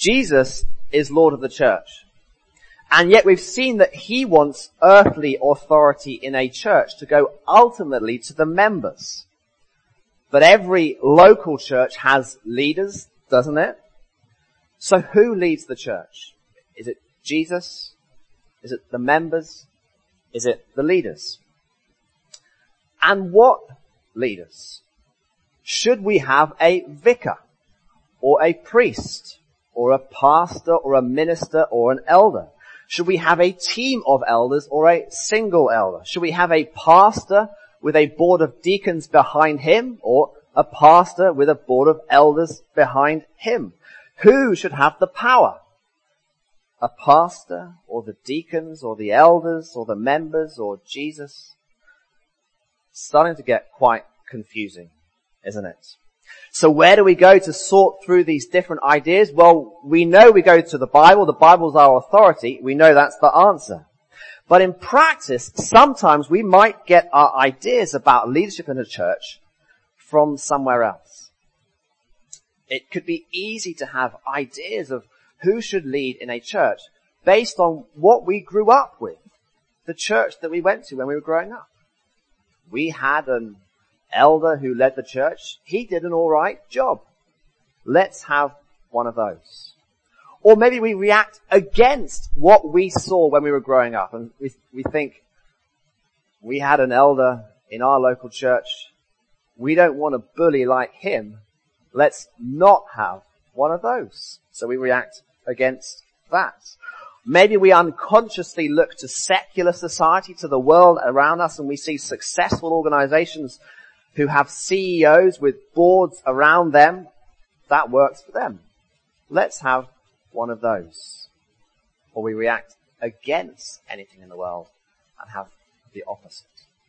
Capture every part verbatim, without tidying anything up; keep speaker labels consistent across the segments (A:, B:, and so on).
A: Jesus is Lord of the church. And yet we've seen that he wants earthly authority in a church to go ultimately to the members. But every local church has leaders, doesn't it? So who leads the church? Is it Jesus? Is it the members? Is it the leaders? And what leaders? Should we have a vicar or a priest or a pastor or a minister or an elder? Should we have a team of elders or a single elder? Should we have a pastor with a board of deacons behind him or a pastor with a board of elders behind him? Who should have the power? A pastor or the deacons or the elders or the members or Jesus? It's starting to get quite confusing, isn't it? So where do we go to sort through these different ideas? Well, we know we go to the Bible. The Bible's our authority. We know that's the answer. But in practice, sometimes we might get our ideas about leadership in a church from somewhere else. It could be easy to have ideas of who should lead in a church based on what we grew up with, the church that we went to when we were growing up. We had an elder who led the church. He did an all right job. Let's have one of those. Or maybe we react against what we saw when we were growing up, and we, we think, we had an elder in our local church. We don't want to bully like him. Let's not have one of those. So we react against that. Maybe we unconsciously look to secular society, to the world around us, and we see successful organizations who have C E Os with boards around them. That works for them. Let's have one of those. Or we react against anything in the world and have the opposite.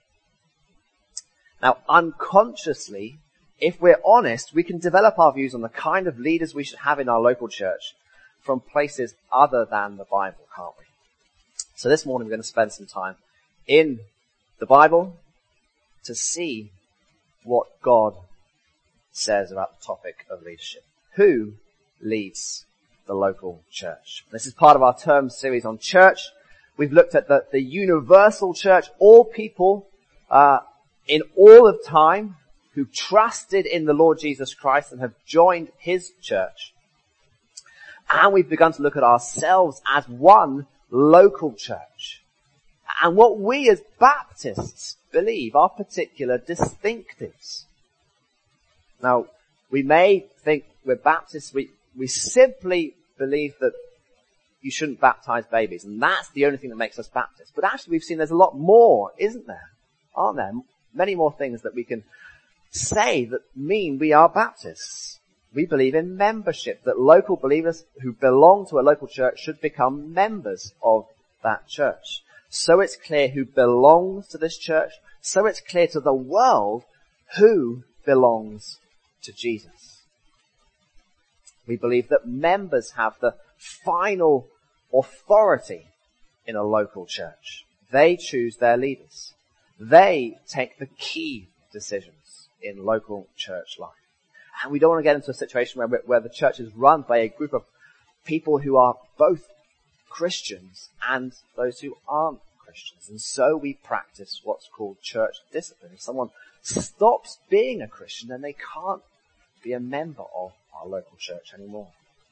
A: Now, unconsciously, if we're honest, we can develop our views on the kind of leaders we should have in our local church from places other than the Bible, can't we? So this morning we're going to spend some time in the Bible to see what God says about the topic of leadership. Who leads the local church? This is part of our term series on church. We've looked at the, the universal church, all people uh, in all of time who trusted in the Lord Jesus Christ and have joined his church. And we've begun to look at ourselves as one local church. And what we as Baptists believe are particular distinctives. Now, we may think we're Baptists, we, we simply believe that you shouldn't baptize babies, and that's the only thing that makes us Baptists. But actually we've seen there's a lot more, isn't there? Aren't there? Many more things that we can say that mean we are Baptists. We believe in membership, that local believers who belong to a local church should become members of that church. So it's clear who belongs to this church, so it's clear to the world who belongs to Jesus. We believe that members have the final authority in a local church. They choose their leaders. They take the key decisions in local church life. And we don't want to get into a situation where, where the church is run by a group of people who are both Christians and those who aren't Christians. And so we practice what's called church discipline. If someone stops being a Christian, then they can't be a member of our local church anymore.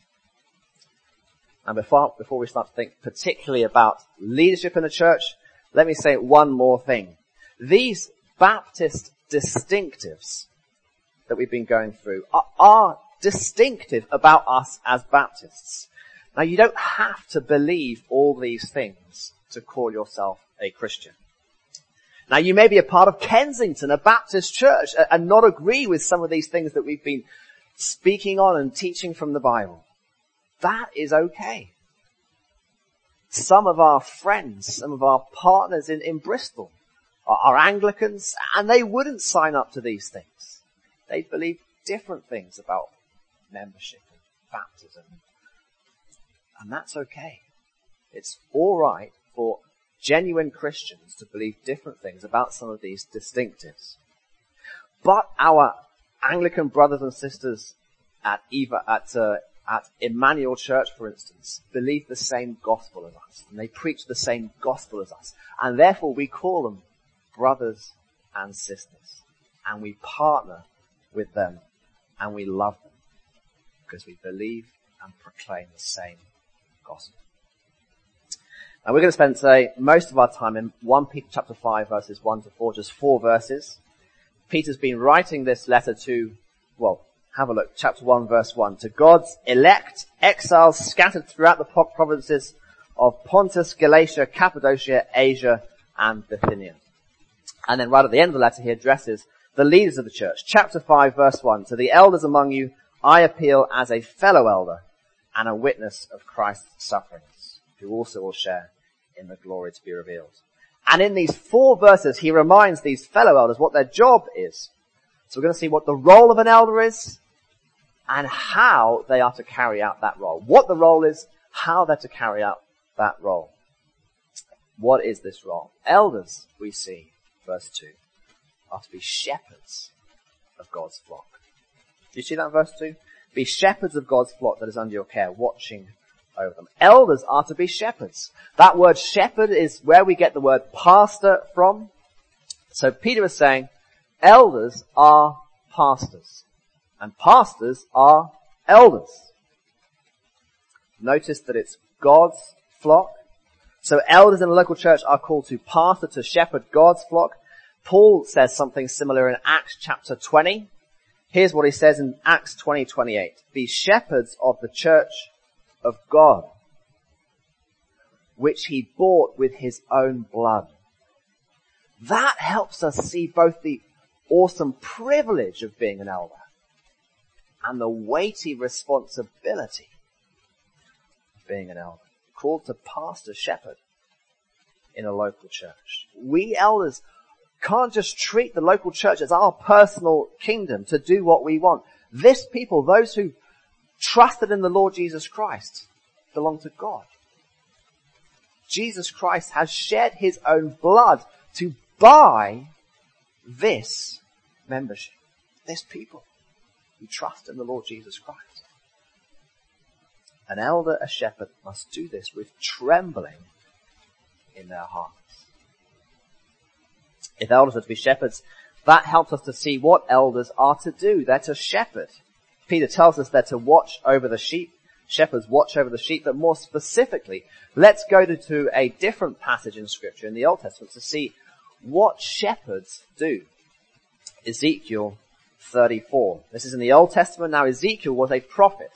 A: And before, before we start to think particularly about leadership in the church, let me say one more thing. These Baptist distinctives that we've been going through are, are distinctive about us as Baptists. Now, you don't have to believe all these things to call yourself a Christian. Now, you may be a part of Kensington, a Baptist church, and not agree with some of these things that we've been speaking on and teaching from the Bible. That is okay. Some of our friends, some of our partners in, in Bristol are, are Anglicans, and they wouldn't sign up to these things. They believe different things about membership and baptism. And that's okay. It's all right for genuine Christians to believe different things about some of these distinctives. But our Anglican brothers and sisters at Eva, at uh, at Emmanuel Church, for instance, believe the same gospel as us, and they preach the same gospel as us, and therefore we call them brothers and sisters, and we partner with them, and we love them, because we believe and proclaim the same gospel. And we're going to spend today most of our time in First Peter chapter five, verses one to four, just four verses. Peter's been writing this letter to, well, have a look, chapter one, verse one, to God's elect exiles scattered throughout the provinces of Pontus, Galatia, Cappadocia, Asia, and Bithynia. And then right at the end of the letter, he addresses the leaders of the church. Chapter five, verse one, to the elders among you, I appeal as a fellow elder and a witness of Christ's sufferings, who also will share in the glory to be revealed. And in these four verses, he reminds these fellow elders what their job is. So we're going to see what the role of an elder is and how they are to carry out that role. What the role is, how they're to carry out that role. What is this role? Elders, we see, verse two, are to be shepherds of God's flock. Do you see that in verse two? Be shepherds of God's flock that is under your care, watching over them. Elders are to be shepherds. That word shepherd is where we get the word pastor from. So Peter is saying, elders are pastors, and pastors are elders. Notice that it's God's flock. So elders in the local church are called to pastor, to shepherd God's flock. Paul says something similar in Acts chapter twenty. Here's what he says in Acts twenty twenty-eight. Be shepherds of the church of God, which he bought with his own blood. That helps us see both the awesome privilege of being an elder and the weighty responsibility of being an elder. Called to pastor, shepherd in a local church. We elders can't just treat the local church as our personal kingdom to do what we want. This people, those who trusted in the Lord Jesus Christ, belong to God. Jesus Christ has shed his own blood to buy this membership, this people who trust in the Lord Jesus Christ. An elder, a shepherd, must do this with trembling in their hearts. If elders are to be shepherds, that helps us to see what elders are to do. They're to shepherd. Peter tells us they're to watch over the sheep. Shepherds watch over the sheep, but more specifically, let's go to, to a different passage in Scripture in the Old Testament to see what shepherds do. Ezekiel thirty-four. This is in the Old Testament. Now Ezekiel was a prophet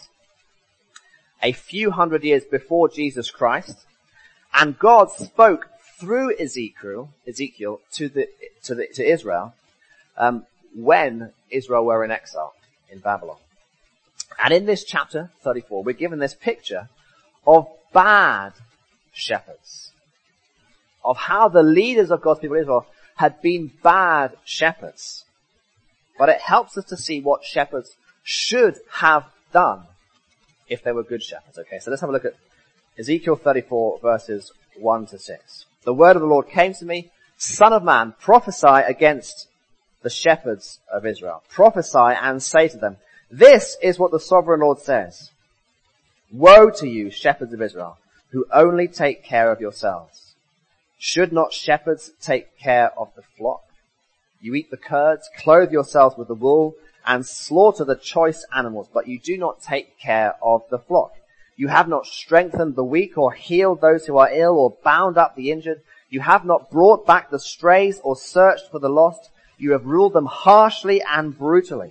A: a few hundred years before Jesus Christ, and God spoke through Ezekiel, Ezekiel to the to the to Israel um, when Israel were in exile in Babylon. And in this chapter thirty-four, we're given this picture of bad shepherds, of how the leaders of God's people Israel had been bad shepherds. But it helps us to see what shepherds should have done if they were good shepherds. Okay, so let's have a look at Ezekiel thirty-four, verses one to six. The word of the Lord came to me, Son of man, prophesy against the shepherds of Israel. Prophesy and say to them, this is what the sovereign Lord says. Woe to you, shepherds of Israel, who only take care of yourselves. Should not shepherds take care of the flock? You eat the curds, clothe yourselves with the wool, and slaughter the choice animals, but you do not take care of the flock. You have not strengthened the weak or healed those who are ill or bound up the injured. You have not brought back the strays or searched for the lost. You have ruled them harshly and brutally.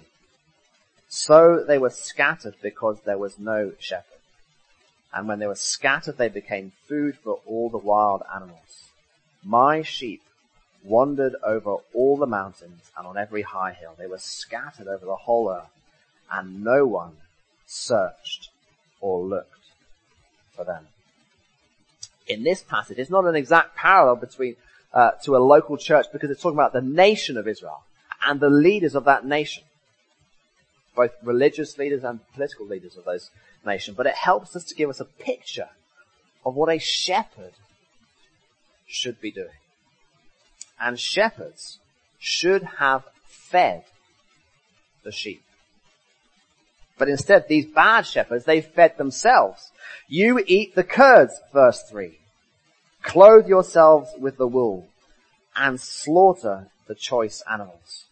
A: So they were scattered because there was no shepherd. And when they were scattered, they became food for all the wild animals. My sheep wandered over all the mountains and on every high hill. They were scattered over the whole earth, and no one searched or looked for them. In this passage, it's not an exact parallel between uh, to a local church, because it's talking about the nation of Israel and the leaders of that nation, both religious leaders and political leaders of those nations. But it helps us to give us a picture of what a shepherd should be doing. And shepherds should have fed the sheep. But instead, these bad shepherds, they fed themselves. You eat the curds, verse three. Clothe yourselves with the wool and slaughter the choice animals.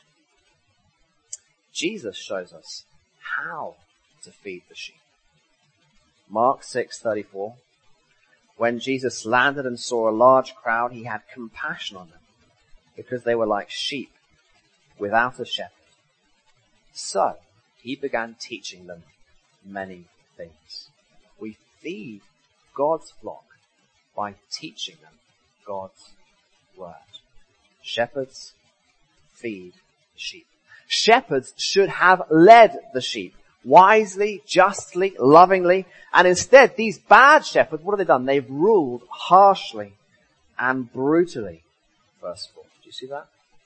A: Jesus shows us how to feed the sheep. Mark six thirty-four. When Jesus landed and saw a large crowd, he had compassion on them because they were like sheep without a shepherd. So he began teaching them many things. We feed God's flock by teaching them God's word. Shepherds feed the sheep. Shepherds should have led the sheep wisely, justly, lovingly, and instead these bad shepherds, what have they done? They've ruled harshly and brutally. Verse four. Do you see that?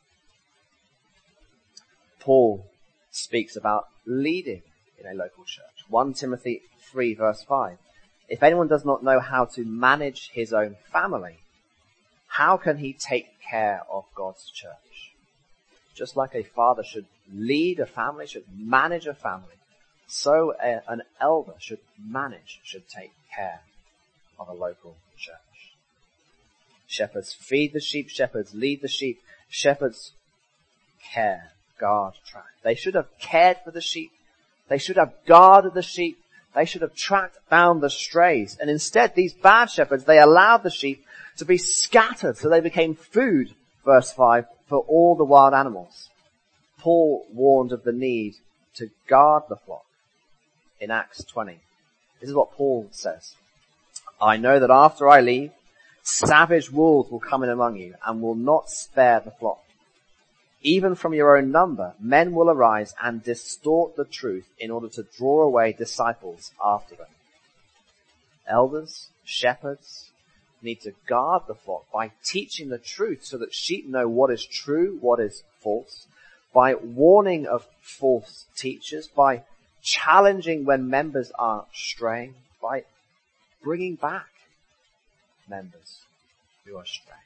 A: Paul speaks about leading in a local church. First Timothy three verse five. If anyone does not know how to manage his own family, how can he take care of God's church? Just like a father should lead a family, should manage a family, so a, an elder should manage, should take care of a local church. Shepherds feed the sheep, shepherds lead the sheep, shepherds care, guard, track. They should have cared for the sheep. They should have guarded the sheep. They should have tracked down the strays. And instead, these bad shepherds, they allowed the sheep to be scattered so they became food, verse five, for all the wild animals. Paul warned of the need to guard the flock in Acts twenty. This is what Paul says. I know that after I leave, savage wolves will come in among you and will not spare the flock. Even from your own number, men will arise and distort the truth in order to draw away disciples after them. Elders, shepherds need to guard the flock by teaching the truth so that sheep know what is true, what is false, by warning of false teachers, by challenging when members are straying, by bringing back members who are straying.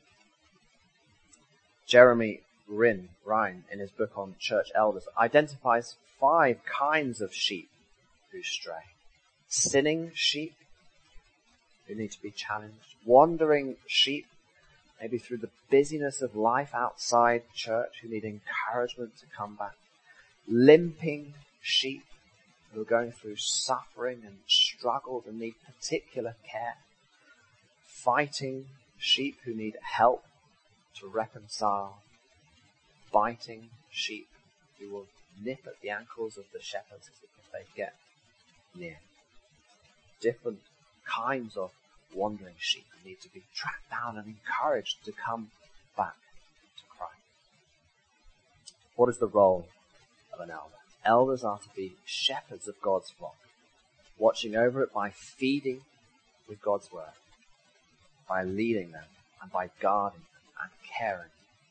A: Jeremy Ryn, Ryan, in his book on church elders, identifies five kinds of sheep who stray. Sinning sheep who need to be challenged. Wandering sheep, maybe through the busyness of life outside church, who need encouragement to come back. Limping sheep who are going through suffering and struggles and need particular care. Fighting sheep who need help to reconcile. Biting sheep who will nip at the ankles of the shepherds if they get near. Different kinds of wandering sheep who need to be tracked down and encouraged to come back to Christ. What is the role of an elder? Elders are to be shepherds of God's flock, watching over it by feeding with God's word, by leading them and by guarding them and caring.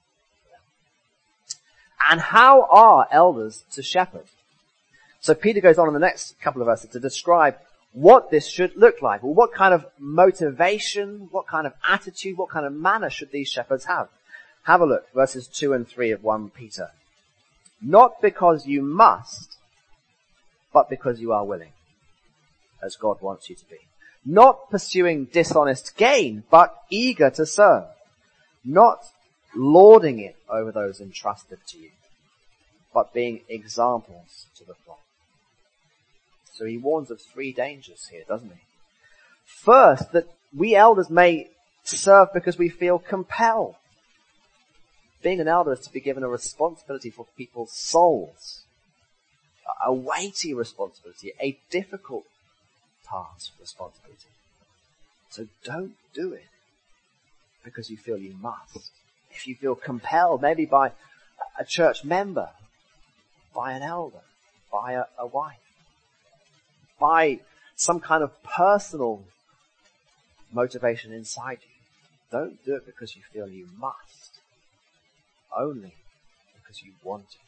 A: And how are elders to shepherd? So Peter goes on in the next couple of verses to describe what this should look like. Well, what kind of motivation, what kind of attitude, what kind of manner should these shepherds have? Have a look, verses two and three of First Peter. Not because you must, but because you are willing, as God wants you to be. Not pursuing dishonest gain, but eager to serve. Not lording it over those entrusted to you, but being examples to the flock. So he warns of three dangers here, doesn't he? First, that we elders may serve because we feel compelled. Being an elder is to be given a responsibility for people's souls. A weighty responsibility, a difficult task responsibility. So don't do it because you feel you must. If you feel compelled, maybe by a church member, by an elder, by a, a wife, by some kind of personal motivation inside you, don't do it because you feel you must. Only because you want to.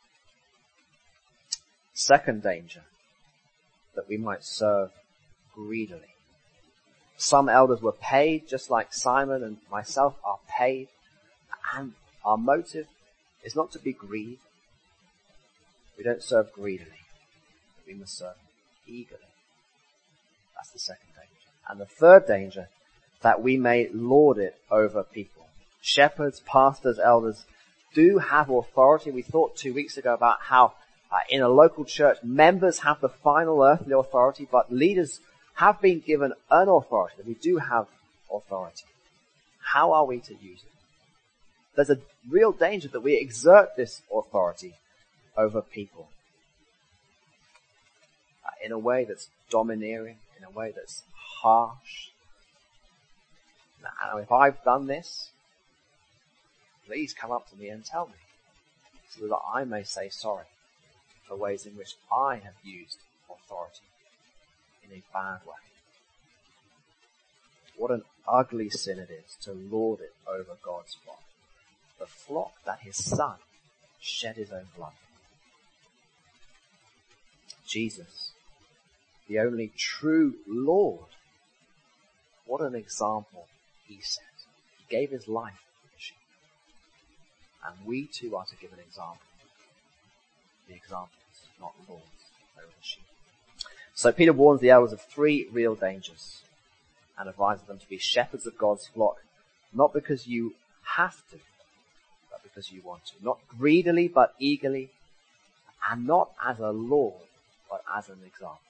A: Second danger, that we might serve greedily. Some elders were paid, just like Simon and myself are paid. And our motive is not to be greed. We don't serve greedily. we must serve eagerly. That's the second danger. And the third danger, that we may lord it over people. Shepherds, pastors, elders do have authority. We thought two weeks ago about how uh, in a local church, members have the final earthly authority, but leaders have been given an authority, that we do have authority. How are we to use it? There's a real danger that we exert this authority over people uh, in a way that's domineering, in a way that's harsh. Now, if I've done this, please come up to me and tell me, so that I may say sorry for ways in which I have used authority in a bad way. What an ugly sin it is to lord it over God's flock. The flock that his Son shed his own blood for. Jesus, the only true Lord. What an example he set. He gave his life for the sheep. And we too are to give an example. The examples, not lords, over the sheep. So Peter warns the elders of three real dangers and advises them to be shepherds of God's flock, not because you have to, but because you want to. Not greedily, but eagerly, and not as a lord, but as an example.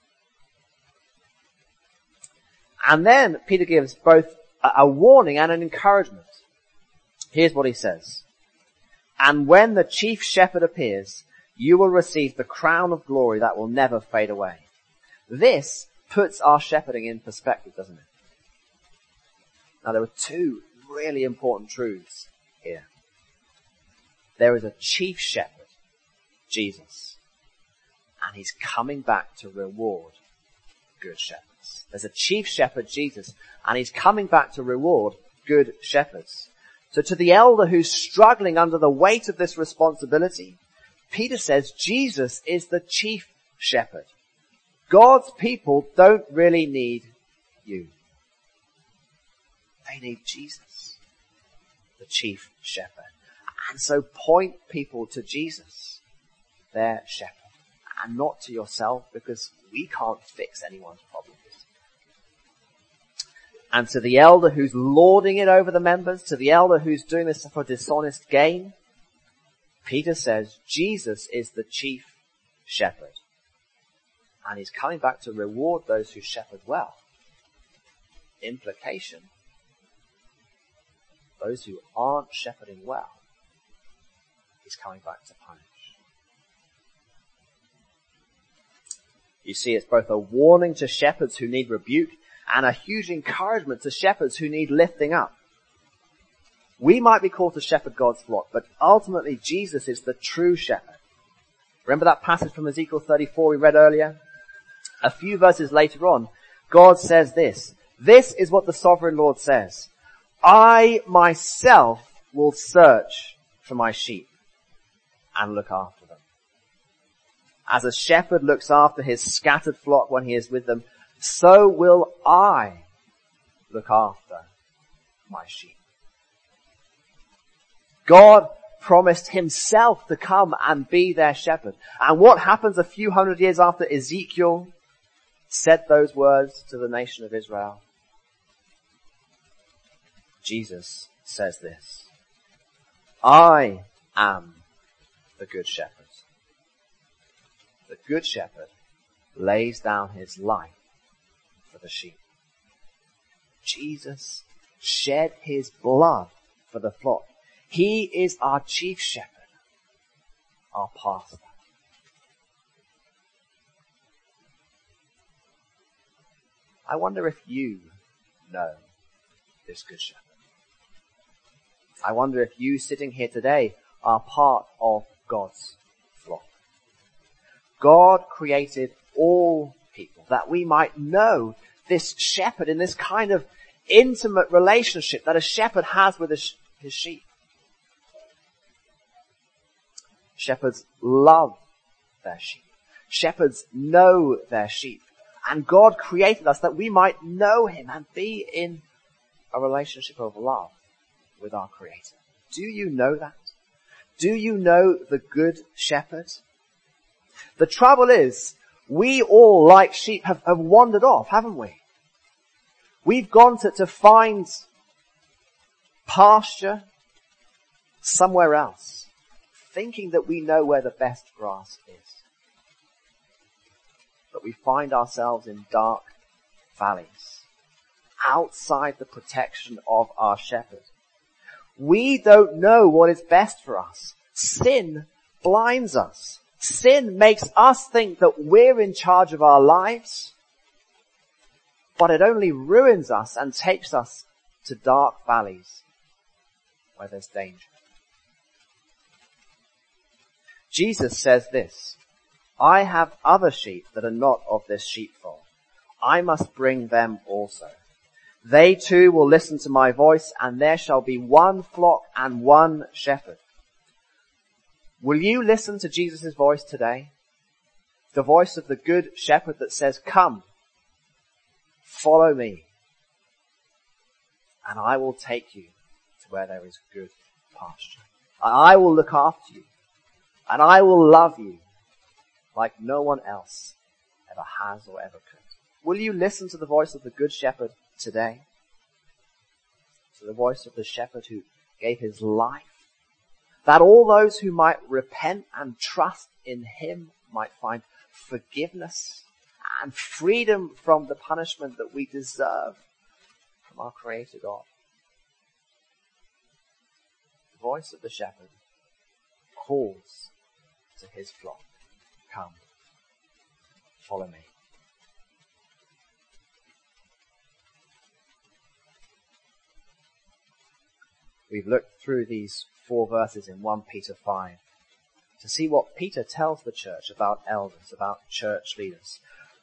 A: And then Peter gives both a warning and an encouragement. Here's what he says. And when the chief shepherd appears, you will receive the crown of glory that will never fade away. This puts our shepherding in perspective, doesn't it? Now there are two really important truths here. There is a chief shepherd, Jesus, and he's coming back to reward good shepherds. There's a chief shepherd, Jesus, and he's coming back to reward good shepherds. So to the elder who's struggling under the weight of this responsibility, Peter says Jesus is the chief shepherd. God's people don't really need you. They need Jesus, the chief shepherd. And so point people to Jesus, their shepherd, and not to yourself, because we can't fix anyone's problems. And to the elder who's lording it over the members, to the elder who's doing this for dishonest gain, Peter says Jesus is the chief shepherd. And he's coming back to reward those who shepherd well. Implication, those who aren't shepherding well, he's coming back to punish. You see, it's both a warning to shepherds who need rebuke and a huge encouragement to shepherds who need lifting up. We might be called to shepherd God's flock, but ultimately Jesus is the true shepherd. Remember that passage from Ezekiel thirty-four we read earlier? A few verses later on, God says this. This is what the sovereign Lord says. I myself will search for my sheep and look after them. As a shepherd looks after his scattered flock when he is with them, so will I look after my sheep. God promised himself to come and be their shepherd. And what happens a few hundred years after Ezekiel said those words to the nation of Israel? Jesus says this. I am the good shepherd. The good shepherd lays down his life for the sheep. Jesus shed his blood for the flock. He is our chief shepherd, our pastor. I wonder if you know this good shepherd. I wonder if you sitting here today are part of God's flock. God created all people that we might know this shepherd in this kind of intimate relationship that a shepherd has with his, his sheep. Shepherds love their sheep. Shepherds know their sheep. And God created us that we might know him and be in a relationship of love with our Creator. Do you know that? Do you know the good shepherd? The trouble is, We all, like sheep, have, have wandered off, haven't we? We've gone to, to find pasture somewhere else, thinking that we know where the best grass is. But we find ourselves in dark valleys, outside the protection of our shepherd. We don't know what is best for us. Sin blinds us. Sin makes us think that we're in charge of our lives, but it only ruins us and takes us to dark valleys where there's danger. Jesus says this, I have other sheep that are not of this sheepfold. I must bring them also. They too will listen to my voice, and there shall be one flock and one shepherd. Will you listen to Jesus' voice today? The voice of the good shepherd that says, come, follow me, and I will take you to where there is good pasture. And I will look after you, and I will love you like no one else ever has or ever could. Will you listen to the voice of the good shepherd today? To the voice of the shepherd who gave his life, that all those who might repent and trust in him might find forgiveness and freedom from the punishment that we deserve from our Creator God. The voice of the shepherd calls to his flock, come, follow me. We've looked through these four verses in First Peter five to see what Peter tells the church about elders, about church leaders.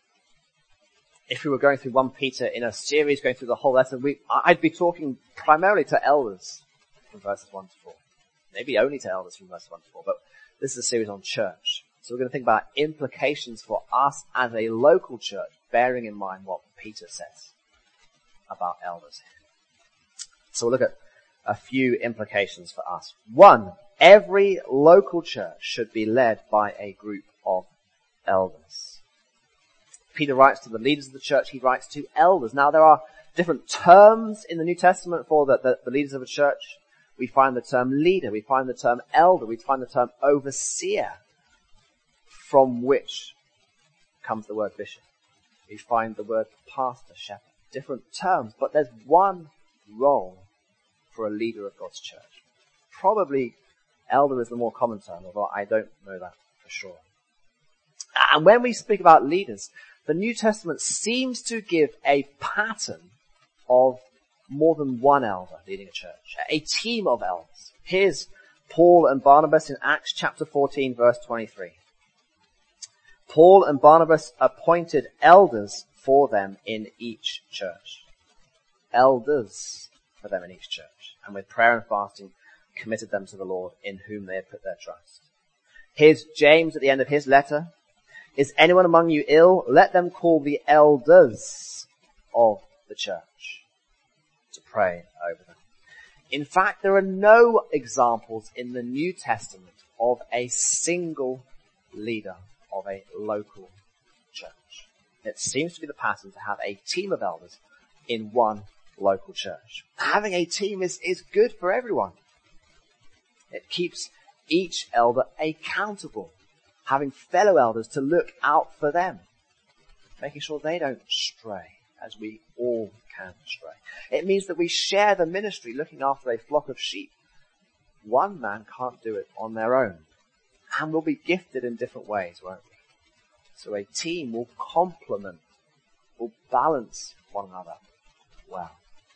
A: If we were going through First Peter in a series, going through the whole letter, we, I'd be talking primarily to elders from verses one to four. Maybe only to elders from verses one to four, but this is a series on church. So we're going to think about implications for us as a local church, bearing in mind what Peter says about elders. So we'll look at a few implications for us. One, every local church should be led by a group of elders. Peter writes to the leaders of the church, he writes to elders. Now there are different terms in the New Testament for the, the, the leaders of a church. We find the term leader, we find the term elder, we find the term overseer, from which comes the word bishop. We find the word pastor, shepherd. Different terms, but there's one role for a leader of God's church. Probably elder is the more common term, although I don't know that for sure. And when we speak about leaders, the New Testament seems to give a pattern of more than one elder leading a church, a team of elders. Here's Paul and Barnabas in Acts chapter fourteen, verse twenty-three. Paul and Barnabas appointed elders for them in each church. Elders for them in each church. And with prayer and fasting committed them to the Lord in whom they had put their trust. Here's James at the end of his letter. Is anyone among you ill? Let them call the elders of the church to pray over them. In fact, there are no examples in the New Testament of a single leader of a local church. It seems to be the pattern to have a team of elders in one local church. Having a team is, is good for everyone. It keeps each elder accountable, having fellow elders to look out for them, making sure they don't stray, as we all can stray. It means that we share the ministry looking after a flock of sheep. One man can't do it on their own, and we'll be gifted in different ways, won't we? So a team will complement, will balance one another well.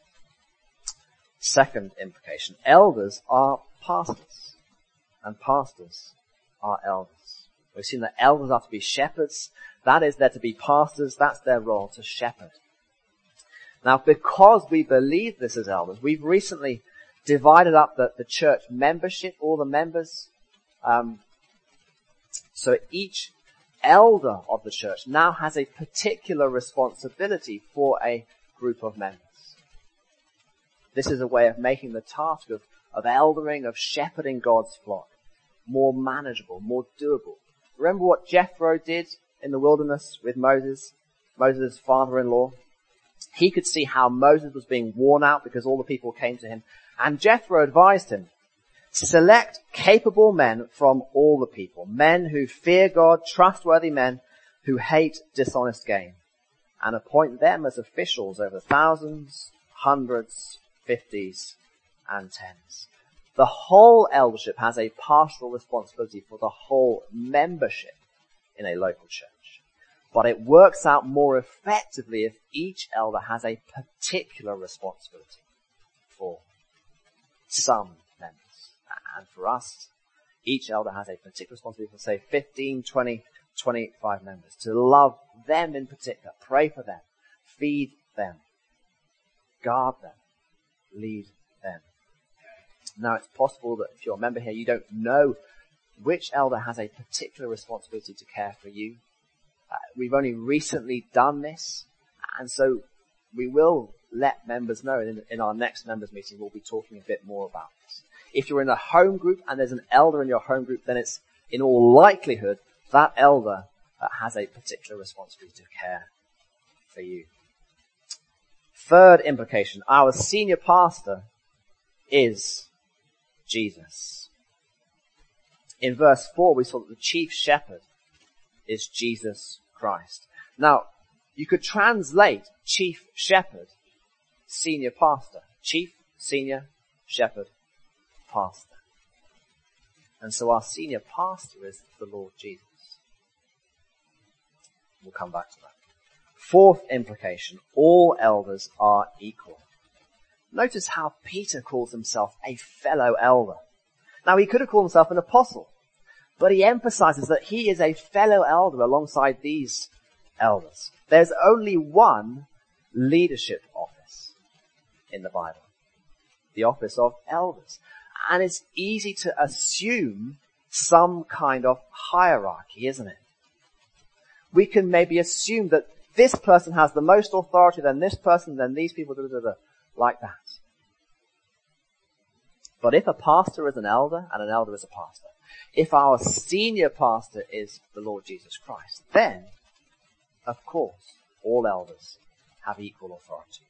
A: Second implication, elders are pastors, and pastors are elders. We've seen that elders are to be shepherds, that is, they're to be pastors, that's their role, to shepherd. Now, because we believe this as elders, we've recently divided up the, the church membership, all the members, um, so each elder of the church now has a particular responsibility for a group of members. This is a way of making the task of, of eldering, of shepherding God's flock, more manageable, more doable. Remember what Jethro did in the wilderness with Moses, Moses' father-in-law. He could see how Moses was being worn out because all the people came to him. And Jethro advised him, select capable men from all the people, men who fear God, trustworthy men who hate dishonest gain, and appoint them as officials over thousands, hundreds, fifties, and tens. The whole eldership has a pastoral responsibility for the whole membership in a local church. But it works out more effectively if each elder has a particular responsibility for some members. And for us, each elder has a particular responsibility for, say, fifteen, twenty, twenty-five members. To love them in particular, pray for them, feed them, guard them, lead them. Now, it's possible that if you're a member here, you don't know which elder has a particular responsibility to care for you. Uh, we've only recently done this, and so we will let members know. In, in our next members meeting, we'll be talking a bit more about this. If you're in a home group and there's an elder in your home group, then it's in all likelihood that elder uh, has a particular responsibility to care for you. Third implication, our senior pastor is Jesus. In verse four, we saw that the chief shepherd is Jesus Christ. Now, you could translate chief shepherd, senior pastor. Chief, senior, shepherd, pastor. And so our senior pastor is the Lord Jesus. We'll come back to that. Fourth implication, all elders are equal. Notice how Peter calls himself a fellow elder. Now, he could have called himself an apostle, but he emphasizes that he is a fellow elder alongside these elders. There's only one leadership office in the Bible, the office of elders. And it's easy to assume some kind of hierarchy, isn't it? We can maybe assume that this person has the most authority, then this person, then these people, da, da, da, like that. But if a pastor is an elder, and an elder is a pastor, if our senior pastor is the Lord Jesus Christ, then, of course, all elders have equal authority.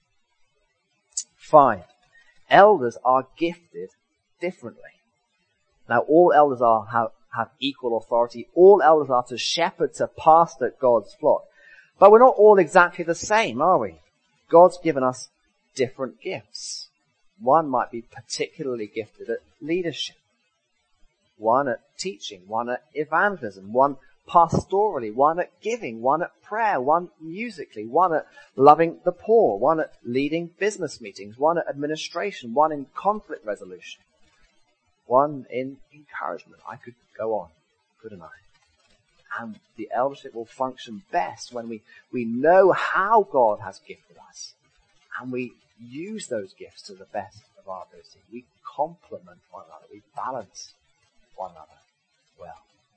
A: Five, elders are gifted differently. Now, all elders are have, have equal authority. All elders are to shepherd, to pastor God's flock. But we're not all exactly the same, are we? God's given us different gifts. One might be particularly gifted at leadership, one at teaching, one at evangelism, one pastorally, one at giving, one at prayer, one musically, one at loving the poor, one at leading business meetings, one at administration, one in conflict resolution, one in encouragement. I could go on, couldn't I? And the eldership will function best when we, we know how God has gifted us and we use those gifts to the best of our ability. We complement one another. We balance one another well.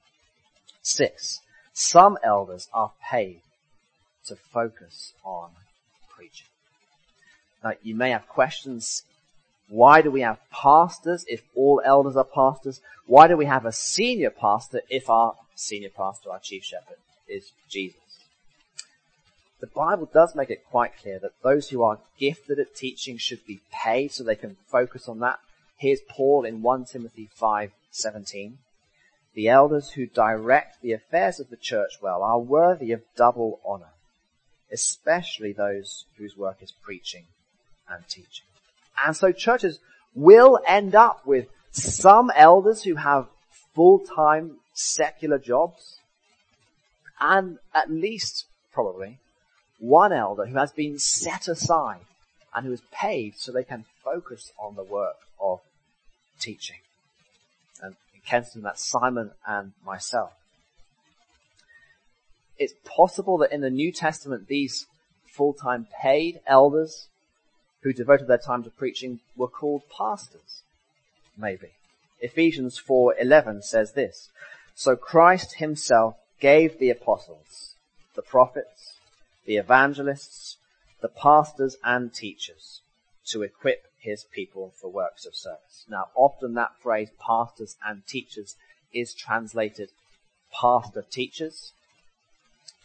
A: Six, some elders are paid to focus on preaching. Now, you may have questions. Why do we have pastors if all elders are pastors? Why do we have a senior pastor if our senior pastor, our chief shepherd, is Jesus? The Bible does make it quite clear that those who are gifted at teaching should be paid so they can focus on that. Here's Paul in First Timothy five seventeen. The elders who direct the affairs of the church well are worthy of double honor, especially those whose work is preaching and teaching. And so churches will end up with some elders who have full-time secular jobs, and at least, probably, one elder who has been set aside and who is paid so they can focus on the work of teaching. And in Kensington, that's Simon and myself. It's possible that in the New Testament, these full-time paid elders who devoted their time to preaching were called pastors. Maybe. Ephesians four eleven says this, so Christ himself gave the apostles, the prophets, the evangelists, the pastors and teachers to equip his people for works of service. Now, often that phrase, pastors and teachers, is translated pastor teachers.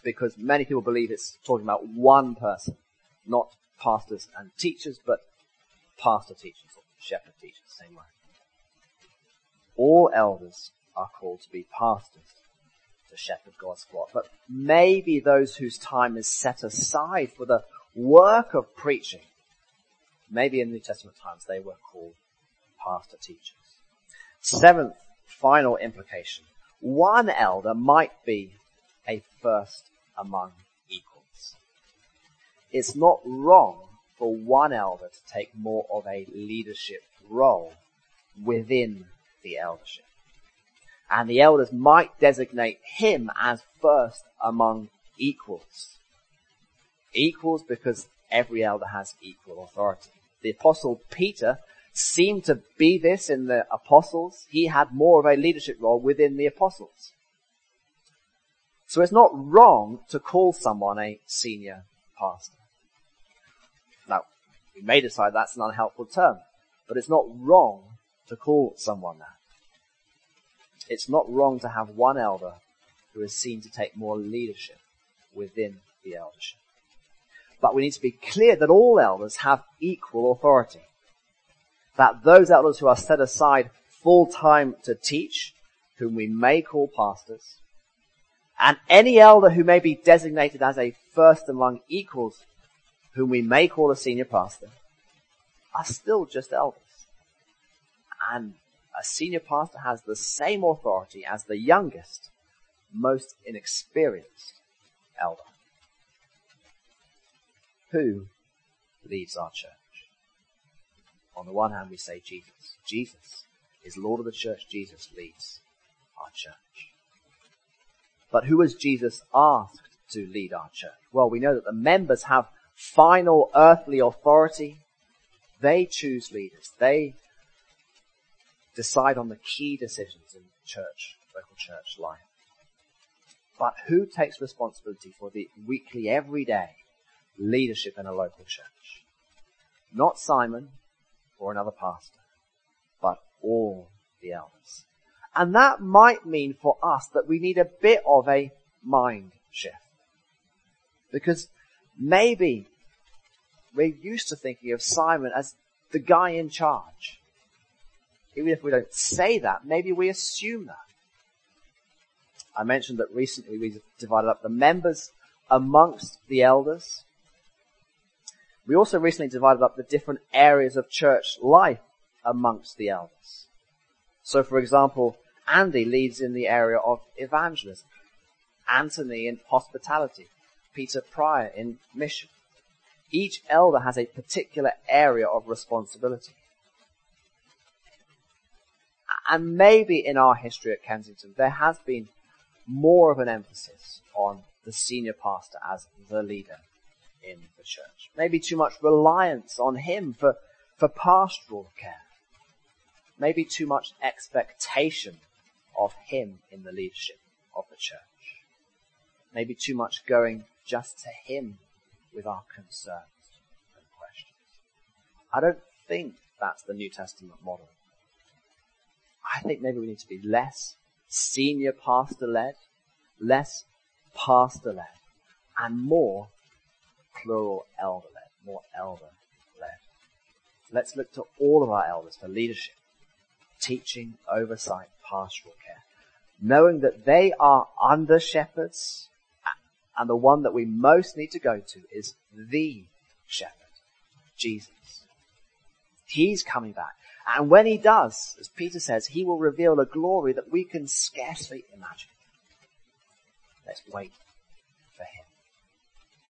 A: because many people believe it's talking about one person, not pastors and teachers, but pastor teachers or shepherd teachers, same way. All elders are called to be pastors, to shepherd God's flock. But maybe those whose time is set aside for the work of preaching, maybe in New Testament times they were called pastor teachers. Seventh, final implication. One elder might be a first among equals. It's not wrong for one elder to take more of a leadership role within the eldership. And the elders might designate him as first among equals. Equals because every elder has equal authority. The apostle Peter seemed to be this in the apostles. He had more of a leadership role within the apostles. So it's not wrong to call someone a senior pastor. Now, we may decide that's an unhelpful term, but it's not wrong to call someone that. It's not wrong to have one elder who is seen to take more leadership within the eldership. But we need to be clear that all elders have equal authority. That those elders who are set aside full-time to teach, whom we may call pastors, and any elder who may be designated as a first among equals, whom we may call a senior pastor, are still just elders. And a senior pastor has the same authority as the youngest, most inexperienced elder. Who leads our church? On the one hand, we say Jesus. Jesus is Lord of the church. Jesus leads our church. But who was Jesus asked to lead our church? Well, we know that the members have final earthly authority. They choose leaders. They decide on the key decisions in church, local church life. But who takes responsibility for the weekly, everyday leadership in a local church? Not Simon or another pastor, but all the elders. And that might mean for us that we need a bit of a mind shift. Because maybe we're used to thinking of Simon as the guy in charge. Even if we don't say that, maybe we assume that. I mentioned that recently we divided up the members amongst the elders. We also recently divided up the different areas of church life amongst the elders. So, for example, Andy leads in the area of evangelism, Anthony in hospitality, Peter Pryor in mission. Each elder has a particular area of responsibility. And maybe in our history at Kensington, there has been more of an emphasis on the senior pastor as the leader in the church. Maybe too much reliance on him for, for pastoral care. Maybe too much expectation of him in the leadership of the church. Maybe too much going just to him with our concerns and questions. I don't think that's the New Testament model. I think maybe we need to be less senior pastor-led, less pastor-led, and more plural elder-led, more elder-led. Let's look to all of our elders for leadership, teaching, oversight, pastoral care, knowing that they are under shepherds, and the one that we most need to go to is the shepherd, Jesus. He's coming back. And when he does, as Peter says, he will reveal a glory that we can scarcely imagine. Let's wait for him.